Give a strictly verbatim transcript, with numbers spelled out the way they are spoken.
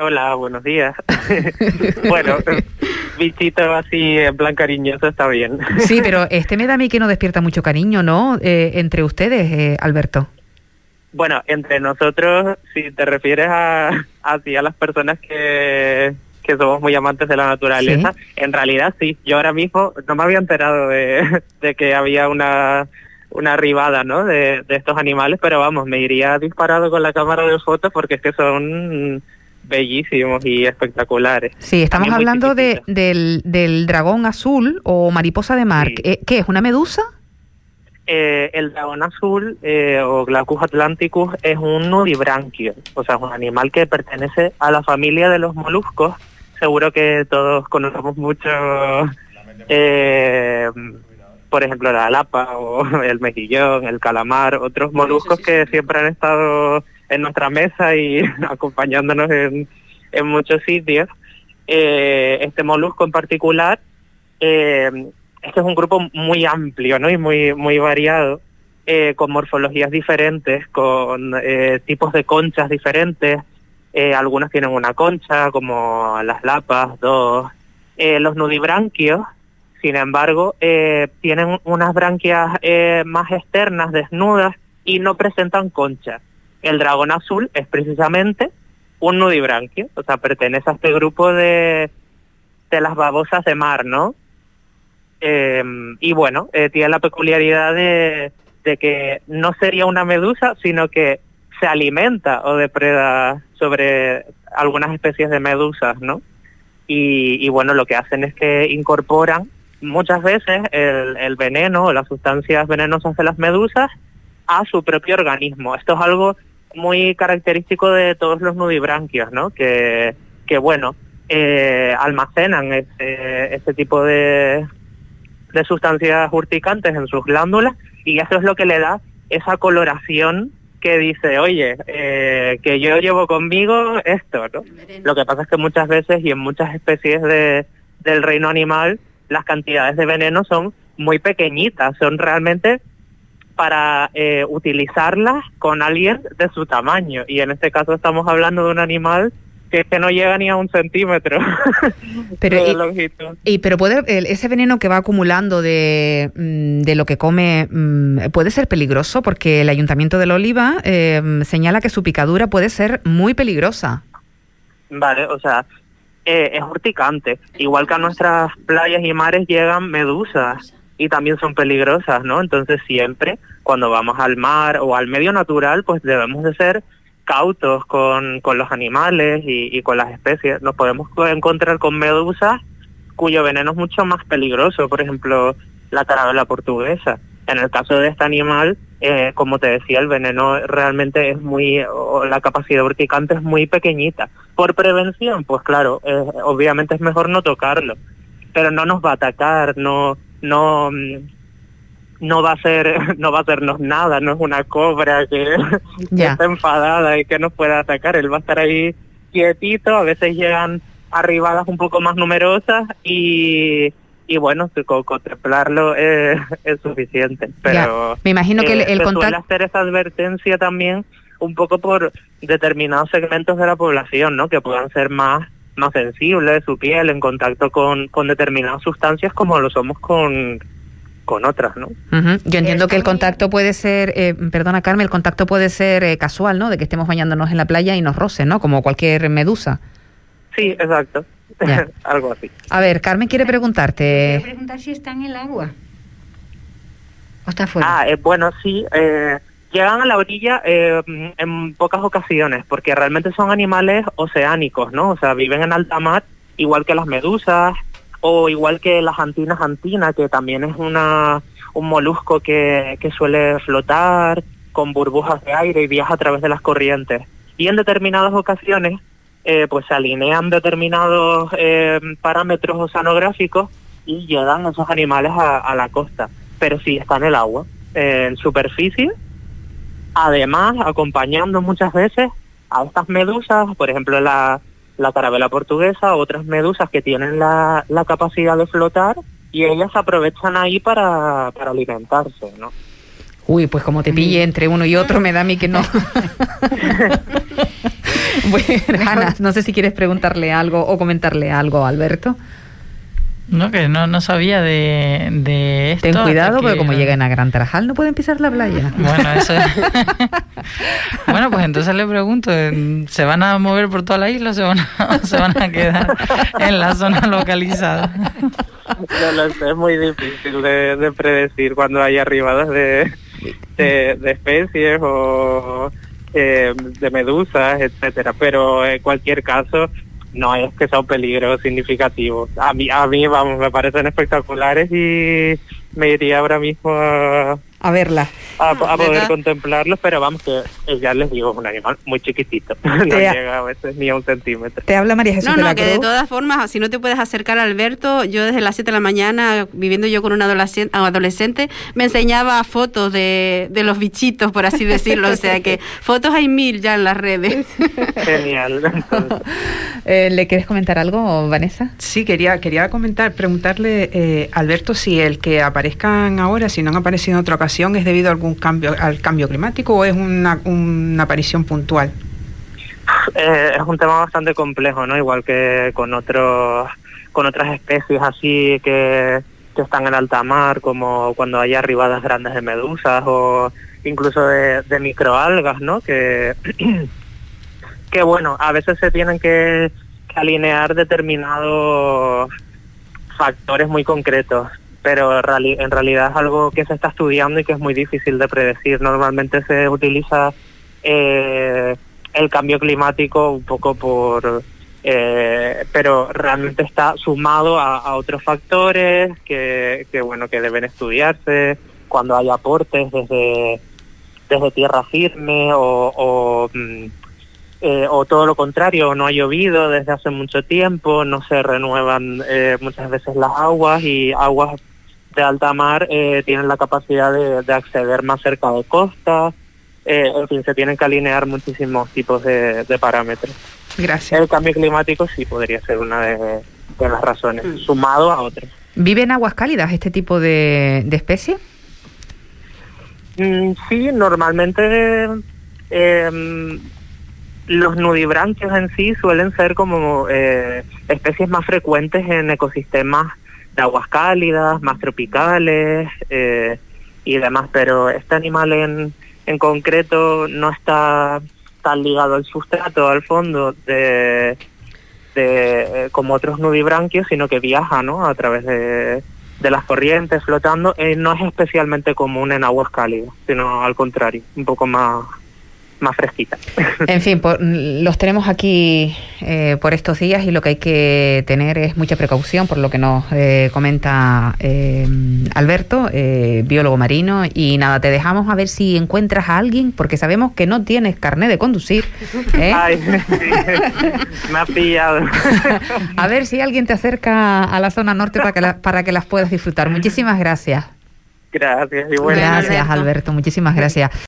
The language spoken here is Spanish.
Hola, buenos días. Bueno, bichito así en plan cariñoso está bien. Sí, pero este me da a mí que no despierta mucho cariño, ¿no? Eh, entre ustedes, eh, Alberto. Bueno, entre nosotros, si te refieres a, a, a las personas que, que somos muy amantes de la naturaleza, ¿sí? En realidad sí. Yo ahora mismo no me había enterado de, de que había una... una arribada, ¿no?, de, de estos animales, pero vamos, me iría disparado con la cámara de fotos porque es que son bellísimos y espectaculares. Sí, estamos También hablando de, del, del dragón azul o mariposa de mar. Sí. ¿Qué es, una medusa? Eh, el dragón azul eh, o Glaucus atlanticus es un nudibranquio, o sea, es un animal que pertenece a la familia de los moluscos. Seguro que todos conocemos mucho... Eh, por ejemplo, la lapa o el mejillón, el calamar, otros moluscos que siempre han estado en nuestra mesa y acompañándonos en, en muchos sitios. Eh, este molusco en particular, eh, este es un grupo muy amplio, ¿no?, y muy, muy variado, eh, con morfologías diferentes, con eh, tipos de conchas diferentes. Eh, algunos tienen una concha, como las lapas, dos. Eh, los nudibranquios, sin embargo, eh, tienen unas branquias eh, más externas, desnudas, y no presentan concha. El dragón azul es precisamente un nudibranquio, o sea, pertenece a este grupo de, de las babosas de mar, ¿no? Eh, y bueno, eh, tiene la peculiaridad de, de que no sería una medusa, sino que se alimenta o depreda sobre algunas especies de medusas, ¿no? Y, y bueno, lo que hacen es que incorporan muchas veces el, el veneno o las sustancias venenosas de las medusas a su propio organismo. Esto es algo muy característico de todos los nudibranquios, ¿no? Que, que bueno, eh, almacenan este, este tipo de, de sustancias urticantes en sus glándulas, y eso es lo que le da esa coloración que dice, oye, eh, que yo llevo conmigo esto, ¿no? Lo que pasa es que muchas veces y en muchas especies de, del reino animal, las cantidades de veneno son muy pequeñitas, son realmente para eh, utilizarlas con alguien de su tamaño, y en este caso estamos hablando de un animal que es que no llega ni a un centímetro pero, de y, longitud. Y, pero puede el, ese veneno que va acumulando de, de lo que come, puede ser peligroso, porque el Ayuntamiento de La Oliva eh, señala que su picadura puede ser muy peligrosa. Vale, o sea, eh, es urticante. Igual que a nuestras playas y mares llegan medusas y también son peligrosas, ¿no? Entonces siempre, cuando vamos al mar o al medio natural, pues debemos de ser cautos con, con los animales y, y con las especies. Nos podemos encontrar con medusas cuyo veneno es mucho más peligroso, por ejemplo, la carabela portuguesa. En el caso de este animal, eh, como te decía, el veneno realmente es muy, o la capacidad urticante es muy pequeñita. Por prevención, pues claro, eh, obviamente es mejor no tocarlo, pero no nos va a atacar, no, no, no va a ser, no va a hacernos nada, no es una cobra que, que está enfadada y que nos pueda atacar. Él va a estar ahí quietito, a veces llegan arribadas un poco más numerosas y y bueno, con contemplarlo eh, es suficiente, pero ya. Me imagino que el, el se contacto... suele hacer esa advertencia también un poco por determinados segmentos de la población, ¿no?, que puedan ser más más sensibles, su piel en contacto con, con determinadas sustancias, como lo somos con con otras, ¿no? Uh-huh. Yo entiendo que el contacto puede ser, eh, perdona Carmen, el contacto puede ser eh, casual, ¿no?, de que estemos bañándonos en la playa y nos rocen, ¿no?, como cualquier medusa. Sí, exacto. Algo así. A ver, Carmen quiere preguntarte. Quiero preguntar si está en el agua o está fuera. Ah, eh, bueno, sí. Eh, llegan a la orilla eh, en pocas ocasiones, porque realmente son animales oceánicos, ¿no? O sea, viven en alta mar, igual que las medusas o igual que las antinas antina, que también es una un molusco que, que suele flotar con burbujas de aire y viaja a través de las corrientes. Y en determinadas ocasiones Eh, pues se alinean determinados eh, parámetros oceanográficos y llegan esos animales a, a la costa, pero sí está en el agua, eh, en superficie, además acompañando muchas veces a estas medusas, por ejemplo la, la carabela portuguesa, otras medusas que tienen la, la capacidad de flotar, y ellas aprovechan ahí para, para alimentarse, ¿no? Uy, pues como te pille entre uno y otro, me da a mí que no. Bueno, Ana, no sé si quieres preguntarle algo o comentarle algo a Alberto. No, que no, no sabía de, de esto. Ten cuidado, porque que... como lleguen a Gran Tarajal no pueden pisar la playa. Bueno, eso Bueno, pues entonces le pregunto, ¿se van a mover por toda la isla o se van a, o se van a quedar en la zona localizada? No lo sé, es muy difícil de, de predecir cuando hay arribadas de, de, de especies o eh, de medusas, etcétera. Pero en cualquier caso, no es que sea un peligro significativo. A mí, a mí, vamos, me parecen espectaculares y me iría ahora mismo a, a verla, a, a poder ¿verdad? Contemplarlos, pero vamos, que eh, ya les digo, es un animal muy chiquitito, no llega a veces ni a un centímetro. Te habla María Jesús no, de no, la que Cruz. De todas formas, si no te puedes acercar a Alberto, yo desde las siete de la mañana, viviendo yo con un adolescente, adolescente me enseñaba fotos de, de los bichitos, por así decirlo, o sea que fotos hay mil ya en las redes. Genial. eh, ¿Le quieres comentar algo, Vanessa? Sí, quería quería comentar, preguntarle, eh, Alberto, si el que aparezcan ahora, si no han aparecido en otra ocasión, es debido a algún cambio al cambio climático o es una, una aparición puntual. Eh, es un tema bastante complejo, ¿no? Igual que con otros con otras especies así que, que están en alta mar, como cuando hay arribadas grandes de medusas o incluso de, de microalgas, ¿no? Que que bueno, a veces se tienen que, que alinear determinados factores muy concretos, pero en realidad es algo que se está estudiando y que es muy difícil de predecir. Normalmente se utiliza eh, el cambio climático un poco por... Eh, pero realmente está sumado a, a otros factores que, que, bueno, que deben estudiarse cuando hay aportes desde, desde tierra firme o... o Eh, o todo lo contrario, no ha llovido desde hace mucho tiempo, no se renuevan eh, muchas veces las aguas y aguas de alta mar eh, tienen la capacidad de, de acceder más cerca de costa, eh, en fin, se tienen que alinear muchísimos tipos de, de parámetros. Gracias. El cambio climático sí podría ser una de, de las razones, mm. sumado a otras. ¿Vive en aguas cálidas este tipo de, de especie? Mm, sí, normalmente... Eh, los nudibranquios en sí suelen ser como eh, especies más frecuentes en ecosistemas de aguas cálidas, más tropicales eh, y demás, pero este animal en, en concreto no está tan ligado al sustrato, al fondo, de, de eh, como otros nudibranquios, sino que viaja, ¿no?, a través de, de las corrientes flotando. Eh, no es especialmente común en aguas cálidas, sino al contrario, un poco más... más fresquita. En fin, por, los tenemos aquí eh, por estos días y lo que hay que tener es mucha precaución, por lo que nos eh, comenta eh, Alberto, eh, biólogo marino. Y nada, te dejamos a ver si encuentras a alguien, porque sabemos que no tienes carné de conducir, ¿eh? Ay, sí, me ha pillado. A ver si alguien te acerca a la zona norte para que, la, para que las puedas disfrutar. Muchísimas gracias. Gracias. Y bueno, gracias, Alberto. Muchísimas gracias.